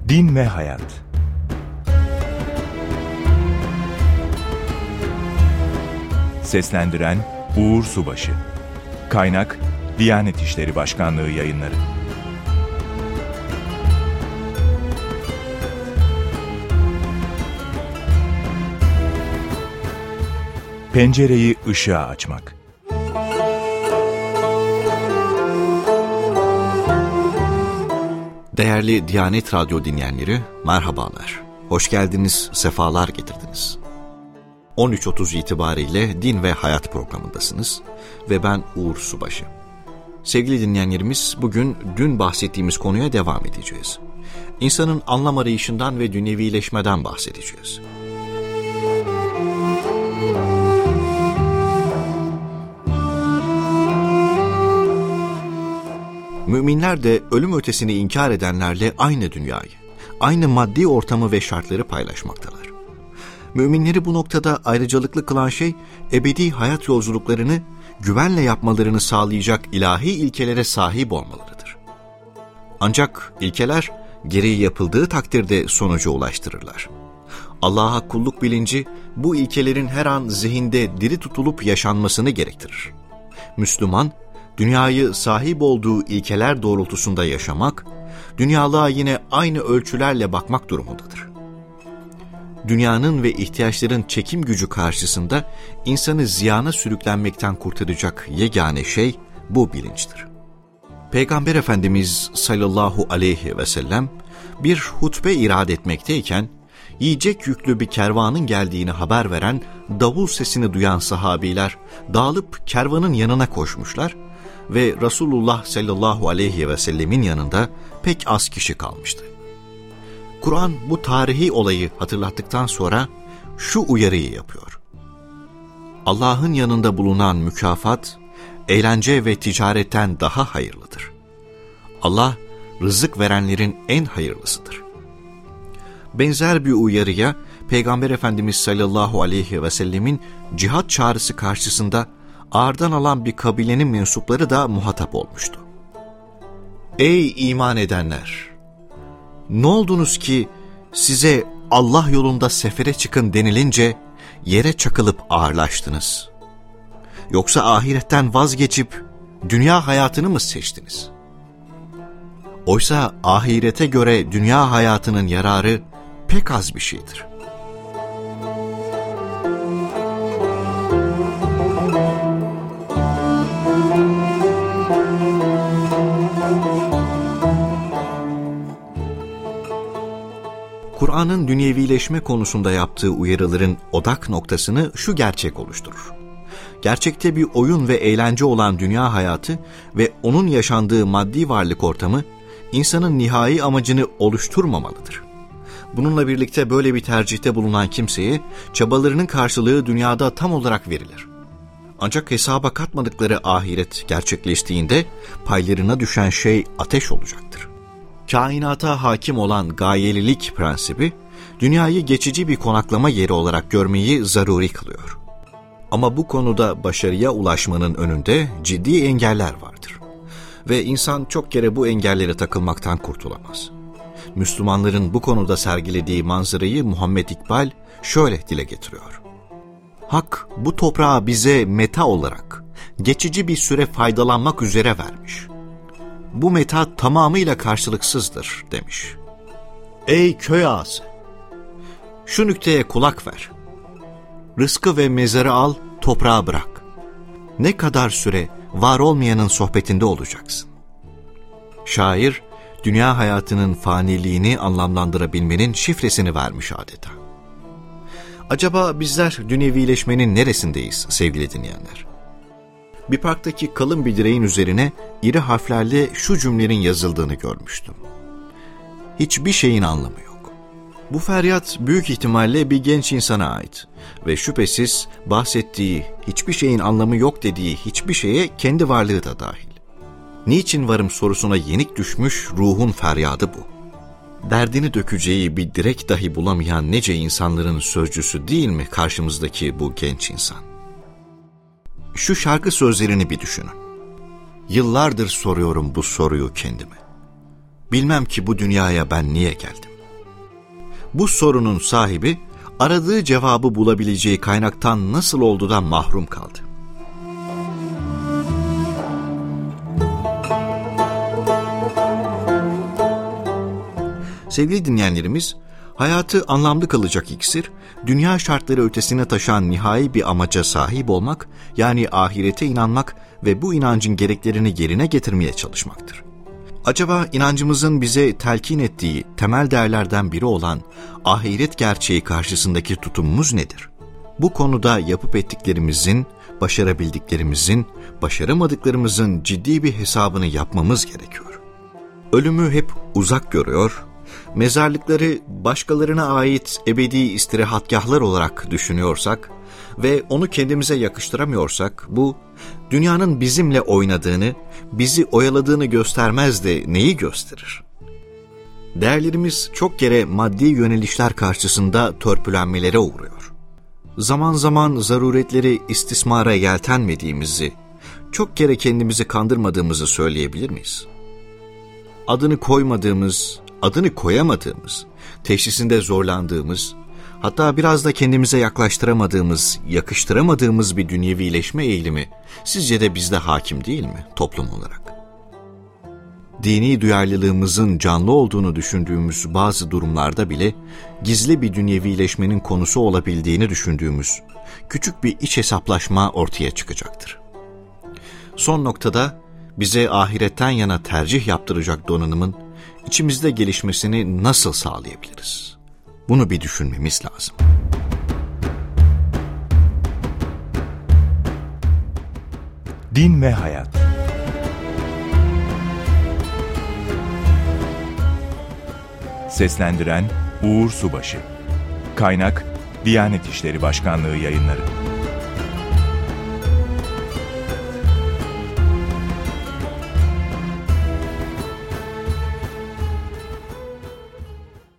Din ve Hayat. Seslendiren Uğur Subaşı. Kaynak Diyanet İşleri Başkanlığı Yayınları. Pencereyi ışığa açmak. Değerli Diyanet Radyo dinleyenleri, merhabalar. Hoş geldiniz, sefalar getirdiniz. 13.30 itibariyle Din ve Hayat programındasınız ve ben Uğur Subaşı. Sevgili dinleyenlerimiz, bugün dün bahsettiğimiz konuya devam edeceğiz. İnsanın anlam arayışından ve dünyevileşmeden bahsedeceğiz. Müminler de ölüm ötesini inkar edenlerle aynı dünyayı, aynı maddi ortamı ve şartları paylaşmaktalar. Müminleri bu noktada ayrıcalıklı kılan şey, ebedi hayat yolculuklarını güvenle yapmalarını sağlayacak ilahi ilkelere sahip olmalarıdır. Ancak ilkeler gereği yapıldığı takdirde sonuca ulaştırırlar. Allah'a kulluk bilinci bu ilkelerin her an zihinde diri tutulup yaşanmasını gerektirir. Müslüman, dünyayı sahip olduğu ilkeler doğrultusunda yaşamak, dünyalığa yine aynı ölçülerle bakmak durumundadır. Dünyanın ve ihtiyaçların çekim gücü karşısında insanı ziyana sürüklenmekten kurtaracak yegane şey bu bilinçtir. Peygamber Efendimiz sallallahu aleyhi ve sellem bir hutbe irad etmekteyken, yiyecek yüklü bir kervanın geldiğini haber veren davul sesini duyan sahabiler dağılıp kervanın yanına koşmuşlar ve Resulullah sallallahu aleyhi ve sellemin yanında pek az kişi kalmıştı. Kur'an bu tarihi olayı hatırlattıktan sonra şu uyarıyı yapıyor. Allah'ın yanında bulunan mükafat, eğlence ve ticaretten daha hayırlıdır. Allah, rızık verenlerin en hayırlısıdır. Benzer bir uyarıya Peygamber Efendimiz sallallahu aleyhi ve sellemin cihat çağrısı karşısında ağırdan alan bir kabilenin mensupları da muhatap olmuştu. Ey iman edenler! Ne oldunuz ki size Allah yolunda sefere çıkın denilince yere çakılıp ağırlaştınız? Yoksa ahiretten vazgeçip dünya hayatını mı seçtiniz? Oysa ahirete göre dünya hayatının yararı pek az bir şeydir. Kur'an'ın dünyevileşme konusunda yaptığı uyarıların odak noktasını şu gerçek oluşturur. Gerçekte bir oyun ve eğlence olan dünya hayatı ve onun yaşandığı maddi varlık ortamı, insanın nihai amacını oluşturmamalıdır. Bununla birlikte böyle bir tercihte bulunan kimseye, çabalarının karşılığı dünyada tam olarak verilir. Ancak hesaba katmadıkları ahiret gerçekleştiğinde, paylarına düşen şey ateş olacaktır. Kainata hakim olan gayelilik prensibi, dünyayı geçici bir konaklama yeri olarak görmeyi zaruri kılıyor. Ama bu konuda başarıya ulaşmanın önünde ciddi engeller vardır. Ve insan çok kere bu engellere takılmaktan kurtulamaz. Müslümanların bu konuda sergilediği manzarayı Muhammed İkbal şöyle dile getiriyor. Hak bu toprağı bize meta olarak geçici bir süre faydalanmak üzere vermiş. Bu meta tamamıyla karşılıksızdır demiş. Ey köy ağası! Şu nükteye kulak ver. Rızkı ve mezarı al, toprağa bırak. Ne kadar süre var olmayanın sohbetinde olacaksın. Şair, dünya hayatının faniliğini anlamlandırabilmenin şifresini vermiş adeta. Acaba bizler dünyevileşmenin neresindeyiz sevgili dinleyenler? Bir parktaki kalın bir direğin üzerine iri harflerle şu cümlenin yazıldığını görmüştüm. Hiçbir şeyin anlamı yok. Bu feryat büyük ihtimalle bir genç insana ait ve şüphesiz bahsettiği hiçbir şeyin anlamı yok dediği hiçbir şeye kendi varlığı da dahil. Niçin varım sorusuna yenik düşmüş ruhun feryadı bu. Derdini dökeceği bir direk dahi bulamayan nice insanların sözcüsü değil mi karşımızdaki bu genç insan? Şu şarkı sözlerini bir düşünün. Yıllardır soruyorum bu soruyu kendime. Bilmem ki bu dünyaya ben niye geldim? Bu sorunun sahibi, aradığı cevabı bulabileceği kaynaktan nasıl olduğundan mahrum kaldı. Sevgili dinleyenlerimiz, hayatı anlamlı kılacak iksir, dünya şartları ötesine taşan nihai bir amaca sahip olmak, yani ahirete inanmak ve bu inancın gereklerini yerine getirmeye çalışmaktır. Acaba inancımızın bize telkin ettiği temel değerlerden biri olan ahiret gerçeği karşısındaki tutumumuz nedir? Bu konuda yapıp ettiklerimizin, başarabildiklerimizin, başaramadıklarımızın ciddi bir hesabını yapmamız gerekiyor. Ölümü hep uzak görüyor, mezarlıkları başkalarına ait ebedi istirahatgahlar olarak düşünüyorsak ve onu kendimize yakıştıramıyorsak, bu dünyanın bizimle oynadığını, bizi oyaladığını göstermez de neyi gösterir? Değerlerimiz çok kere maddi yönelişler karşısında törpülenmelere uğruyor. Zaman zaman zaruretleri istismara yeltenmediğimizi, çok kere kendimizi kandırmadığımızı söyleyebilir miyiz? Adını koymadığımız, adını koyamadığımız, teşhisinde zorlandığımız, hatta biraz da kendimize yaklaştıramadığımız, yakıştıramadığımız bir dünyevileşme eğilimi sizce de bizde hakim değil mi toplum olarak? Dini duyarlılığımızın canlı olduğunu düşündüğümüz bazı durumlarda bile gizli bir dünyevileşmenin konusu olabildiğini düşündüğümüz küçük bir iç hesaplaşma ortaya çıkacaktır. Son noktada bize ahiretten yana tercih yaptıracak donanımın içimizde gelişmesini nasıl sağlayabiliriz? Bunu bir düşünmemiz lazım. Din ve Hayat. Seslendiren Uğur Subaşı. Kaynak Diyanet İşleri Başkanlığı Yayınları.